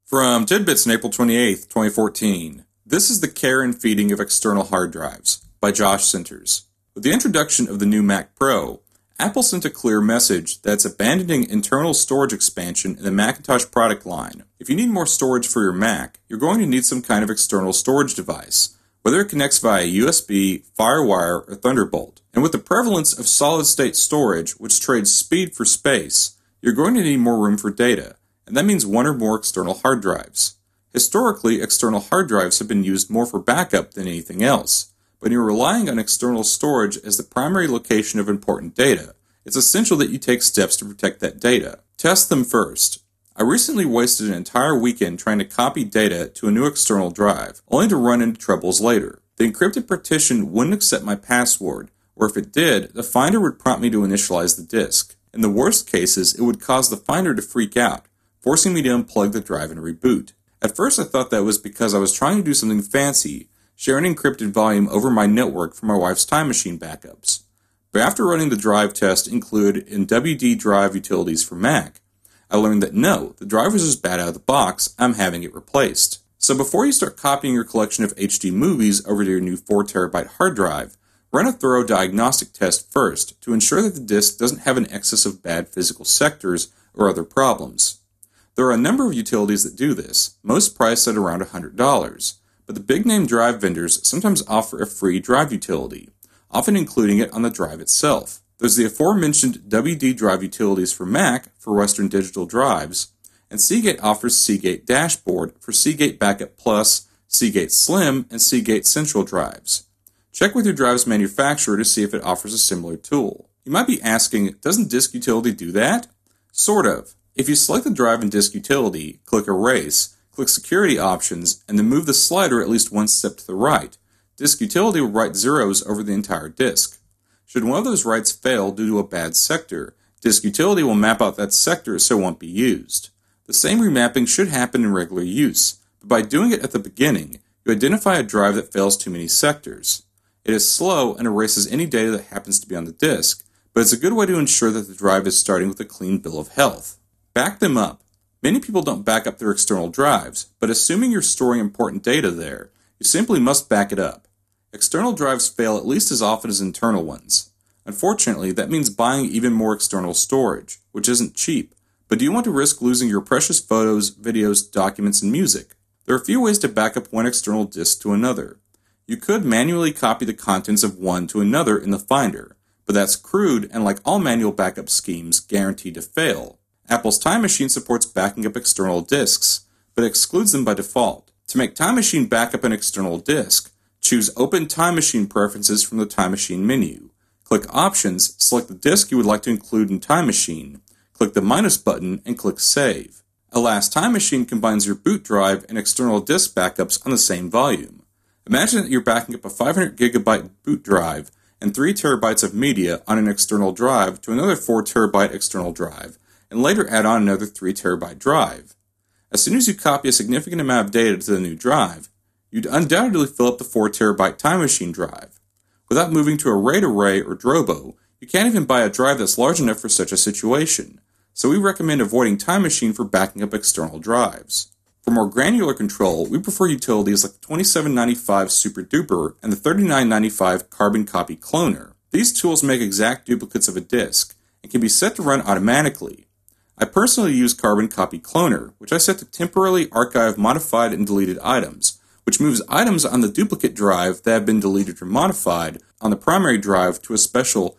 From Tidbits on April 28, 2014, this is The Care and Feeding of External Hard Drives by Josh Sinters. With the introduction of the new Mac Pro, Apple sent a clear message that it's abandoning internal storage expansion in the Macintosh product line. If you need more storage for your Mac, you're going to need some kind of external storage device, whether it connects via USB, FireWire, or Thunderbolt. And with the prevalence of solid-state storage, which trades speed for space, you're going to need more room for data, and that means one or more external hard drives. Historically, external hard drives have been used more for backup than anything else, but when you're relying on external storage as the primary location of important data, it's essential that you take steps to protect that data. Test them first. I recently wasted an entire weekend trying to copy data to a new external drive, only to run into troubles later. The encrypted partition wouldn't accept my password, or if it did, the Finder would prompt me to initialize the disk. In the worst cases, it would cause the Finder to freak out, forcing me to unplug the drive and reboot. At first I thought that was because I was trying to do something fancy, share an encrypted volume over my network for my wife's Time Machine backups. But after running the drive test included in WD Drive Utilities for Mac, I learned that no, the drive was just bad out of the box, I'm having it replaced. So before you start copying your collection of HD movies over to your new 4TB hard drive, run a thorough diagnostic test first to ensure that the disk doesn't have an excess of bad physical sectors or other problems. There are a number of utilities that do this, most priced at around $100, but the big-name drive vendors sometimes offer a free drive utility, often including it on the drive itself. There's the aforementioned WD Drive Utilities for Mac for Western Digital drives, and Seagate offers Seagate Dashboard for Seagate Backup Plus, Seagate Slim, and Seagate Central drives. Check with your drive's manufacturer to see if it offers a similar tool. You might be asking, doesn't Disk Utility do that? Sort of. If you select the drive in Disk Utility, click Erase, click Security Options, and then move the slider at least one step to the right, Disk Utility will write zeros over the entire disk. Should one of those writes fail due to a bad sector, Disk Utility will map out that sector so it won't be used. The same remapping should happen in regular use, but by doing it at the beginning, you identify a drive that fails too many sectors. It is slow and erases any data that happens to be on the disk, but it's a good way to ensure that the drive is starting with a clean bill of health. Back them up. Many people don't back up their external drives, but assuming you're storing important data there, you simply must back it up. External drives fail at least as often as internal ones. Unfortunately, that means buying even more external storage, which isn't cheap, but do you want to risk losing your precious photos, videos, documents, and music? There are a few ways to back up one external disk to another. You could manually copy the contents of one to another in the Finder, but that's crude and, like all manual backup schemes, guaranteed to fail. Apple's Time Machine supports backing up external disks, but excludes them by default. To make Time Machine back up an external disk, choose Open Time Machine Preferences from the Time Machine menu. Click Options, select the disk you would like to include in Time Machine, click the minus button, and click Save. Alas, Time Machine combines your boot drive and external disk backups on the same volume. Imagine that you're backing up a 500 GB boot drive and 3 TB of media on an external drive to another 4 TB external drive, and later add on another 3 TB drive. As soon as you copy a significant amount of data to the new drive, you'd undoubtedly fill up the 4 TB Time Machine drive. Without moving to a RAID array or Drobo, you can't even buy a drive that's large enough for such a situation, so we recommend avoiding Time Machine for backing up external drives. For more granular control, we prefer utilities like the $27.95 Super Duper and the $39.95 Carbon Copy Cloner. These tools make exact duplicates of a disk and can be set to run automatically. I personally use Carbon Copy Cloner, which I set to temporarily archive modified and deleted items, which moves items on the duplicate drive that have been deleted or modified on the primary drive to a special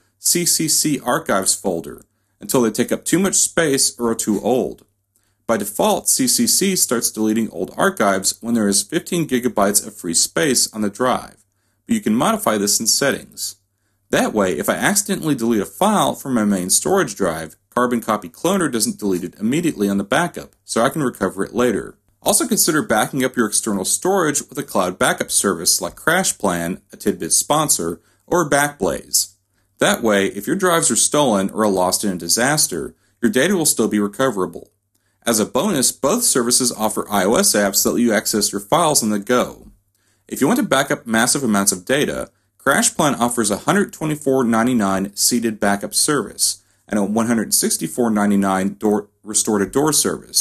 CCC Archives folder until they take up too much space or are too old. By default, CCC starts deleting old archives when there is 15 GB of free space on the drive, but you can modify this in settings. That way, if I accidentally delete a file from my main storage drive, Carbon Copy Cloner doesn't delete it immediately on the backup, so I can recover it later. Also consider backing up your external storage with a cloud backup service like CrashPlan, a Tidbit sponsor, or Backblaze. That way, if your drives are stolen or are lost in a disaster, your data will still be recoverable. As a bonus, both services offer iOS apps that let you access your files on the go. If you want to back up massive amounts of data, CrashPlan offers a $124.99 seeded backup service and a $164.99 restore-to-door service,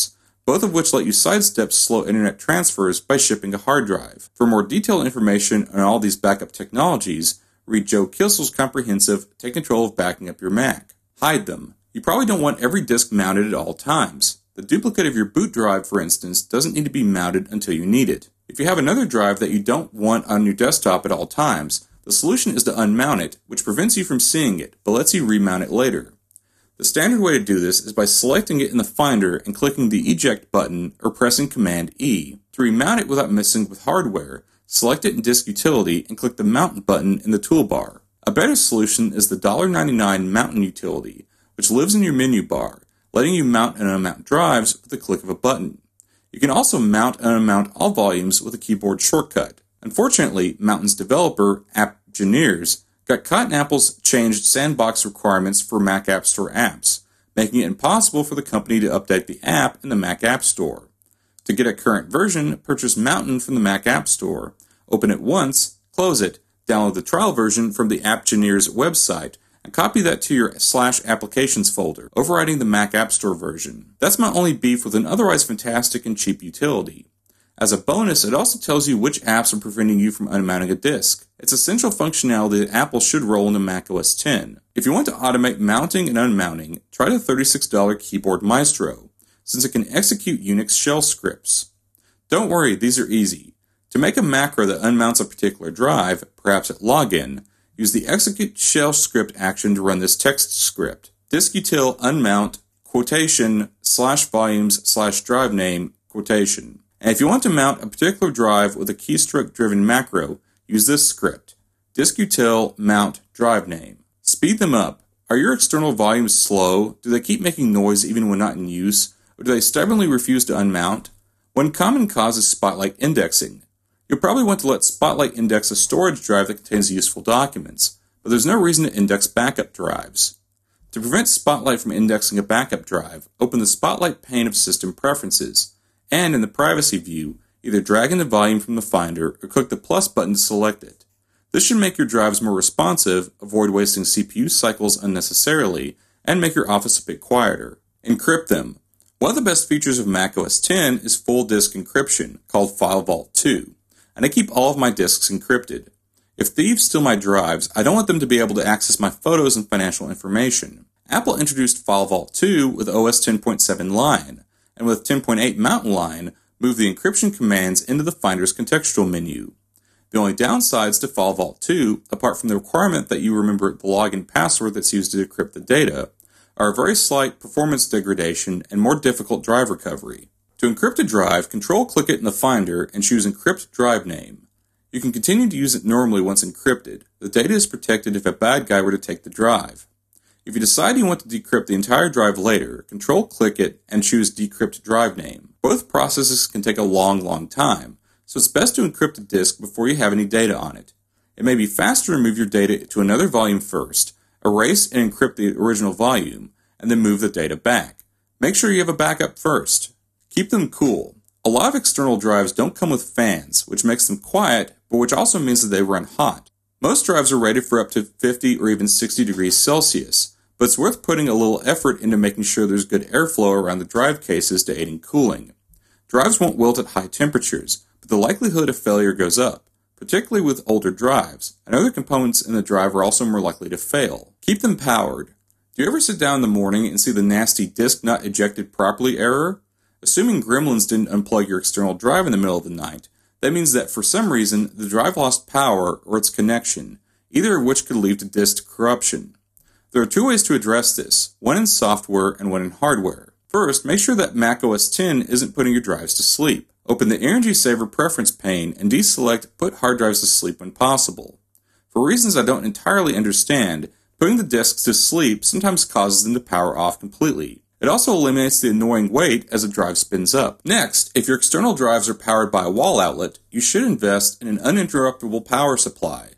both of which let you sidestep slow internet transfers by shipping a hard drive. For more detailed information on all these backup technologies, read Joe Kissel's comprehensive Take Control of Backing Up Your Mac. Hide them. You probably don't want every disk mounted at all times. The duplicate of your boot drive, for instance, doesn't need to be mounted until you need it. If you have another drive that you don't want on your desktop at all times, the solution is to unmount it, which prevents you from seeing it, but lets you remount it later. The standard way to do this is by selecting it in the Finder and clicking the Eject button or pressing Command E. To remount it without messing with hardware, select it in Disk Utility and click the Mount button in the toolbar. A better solution is the $1.99 Mountain utility, which lives in your menu bar, letting you mount and unmount drives with the click of a button. You can also mount and unmount all volumes with a keyboard shortcut. Unfortunately, Mountain's developer, AppGeneers, got caught in Apple's changed sandbox requirements for Mac App Store apps, making it impossible for the company to update the app in the Mac App Store. To get a current version, purchase Mountain from the Mac App Store, open it once, close it, download the trial version from the AppGeneers website, and copy that to your /applications folder, overriding the Mac App Store version. That's my only beef with an otherwise fantastic and cheap utility. As a bonus, it also tells you which apps are preventing you from unmounting a disk. It's essential functionality that Apple should roll into Mac OS X. If you want to automate mounting and unmounting, try the $36 Keyboard Maestro, since it can execute Unix shell scripts. Don't worry, these are easy. To make a macro that unmounts a particular drive, perhaps at login, use the execute shell script action to run this text script. Diskutil unmount quotation /volumes/drive name quotation. And if you want to mount a particular drive with a keystroke-driven macro, use this script. Diskutil mount drive name. Speed them up. Are your external volumes slow? Do they keep making noise even when not in use? Or do they stubbornly refuse to unmount? One common cause is Spotlight indexing. You'll probably want to let Spotlight index a storage drive that contains useful documents, but there's no reason to index backup drives. To prevent Spotlight from indexing a backup drive, open the Spotlight pane of System Preferences, and in the Privacy view, either drag in the volume from the Finder or click the plus button to select it. This should make your drives more responsive, avoid wasting CPU cycles unnecessarily, and make your office a bit quieter. Encrypt them. One of the best features of Mac OS X is full disk encryption, called File Vault 2, and I keep all of my disks encrypted. If thieves steal my drives, I don't want them to be able to access my photos and financial information. Apple introduced File Vault 2 with OS 10.7 Lion, and with 10.8 Mountain Lion, moved the encryption commands into the Finder's contextual menu. The only downsides to File Vault 2, apart from the requirement that you remember the login password that's used to decrypt the data, are a very slight performance degradation and more difficult drive recovery. To encrypt a drive, control-click it in the Finder and choose Encrypt Drive Name. You can continue to use it normally once encrypted. The data is protected if a bad guy were to take the drive. If you decide you want to decrypt the entire drive later, control-click it and choose Decrypt Drive Name. Both processes can take a long time, so it's best to encrypt a disk before you have any data on it. It may be faster to move your data to another volume first, erase and encrypt the original volume, and then move the data back. Make sure you have a backup first. Keep them cool. A lot of external drives don't come with fans, which makes them quiet, but which also means that they run hot. Most drives are rated for up to 50 or even 60 degrees Celsius, but it's worth putting a little effort into making sure there's good airflow around the drive cases to aid in cooling. Drives won't wilt at high temperatures, but the likelihood of failure goes up, particularly with older drives, and other components in the drive are also more likely to fail. Keep them powered. Do you ever sit down in the morning and see the nasty disk not ejected properly error? Assuming Gremlins didn't unplug your external drive in the middle of the night, that means that for some reason the drive lost power or its connection, either of which could lead to disk corruption. There are two ways to address this, one in software and one in hardware. First, make sure that Mac OS X isn't putting your drives to sleep. Open the Energy Saver preference pane and deselect Put Hard Drives to Sleep when possible. For reasons I don't entirely understand, putting the disks to sleep sometimes causes them to power off completely. It also eliminates the annoying wait as a drive spins up. Next, if your external drives are powered by a wall outlet, you should invest in an uninterruptible power supply,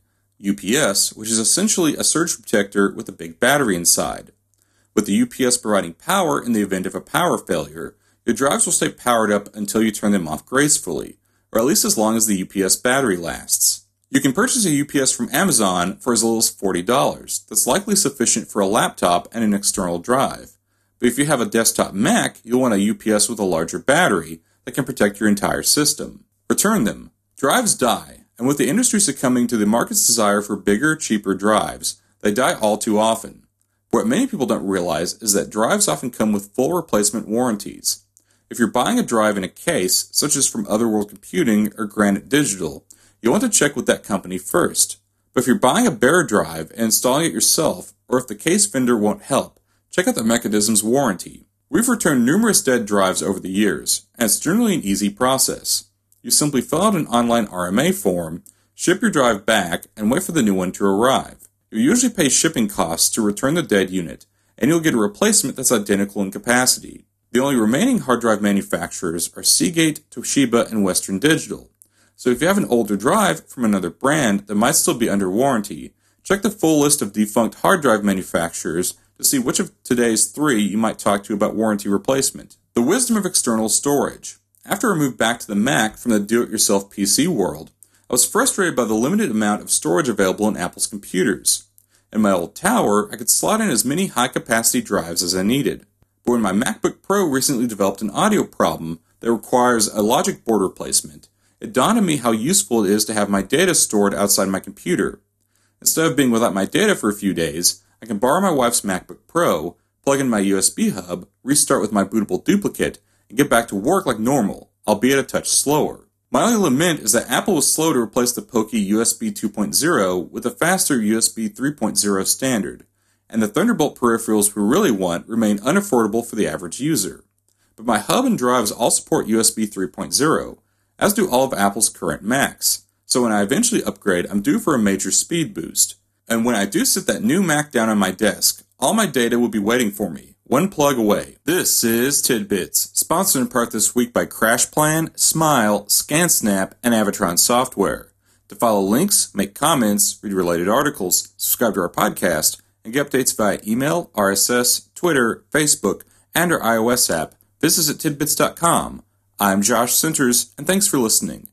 UPS, which is essentially a surge protector with a big battery inside. With the UPS providing power in the event of a power failure, your drives will stay powered up until you turn them off gracefully, or at least as long as the UPS battery lasts. You can purchase a UPS from Amazon for as little as $40. That's likely sufficient for a laptop and an external drive. But if you have a desktop Mac, you'll want a UPS with a larger battery that can protect your entire system. Return them. Drives die, and with the industry succumbing to the market's desire for bigger, cheaper drives, they die all too often. But what many people don't realize is that drives often come with full replacement warranties. If you're buying a drive in a case, such as from Otherworld Computing or Granite Digital, you'll want to check with that company first. But if you're buying a bare drive and installing it yourself, or if the case vendor won't help, check out the mechanism's warranty. We've returned numerous dead drives over the years, and it's generally an easy process. You simply fill out an online RMA form, ship your drive back, and wait for the new one to arrive. You'll usually pay shipping costs to return the dead unit, and you'll get a replacement that's identical in capacity. The only remaining hard drive manufacturers are Seagate, Toshiba, and Western Digital. So if you have an older drive from another brand that might still be under warranty, check the full list of defunct hard drive manufacturers to see which of today's 3 you might talk to about warranty replacement. The wisdom of external storage. After I moved back to the Mac from the do-it-yourself PC world, I was frustrated by the limited amount of storage available in Apple's computers. In my old tower, I could slot in as many high-capacity drives as I needed. But when my MacBook Pro recently developed an audio problem that requires a logic board replacement, it dawned on me how useful it is to have my data stored outside my computer. Instead of being without my data for a few days, I can borrow my wife's MacBook Pro, plug in my USB hub, restart with my bootable duplicate, and get back to work like normal, albeit a touch slower. My only lament is that Apple was slow to replace the pokey USB 2.0 with a faster USB 3.0 standard, and the Thunderbolt peripherals we really want remain unaffordable for the average user. But my hub and drives all support USB 3.0, as do all of Apple's current Macs, so when I eventually upgrade, I'm due for a major speed boost. And when I do sit that new Mac down on my desk, all my data will be waiting for me, one plug away. This is Tidbits, sponsored in part this week by CrashPlan, Smile, ScanSnap, and Avatron Software. To follow links, make comments, read related articles, subscribe to our podcast, and get updates via email, RSS, Twitter, Facebook, and our iOS app, visit us at tidbits.com. I'm Josh Sinters, and thanks for listening.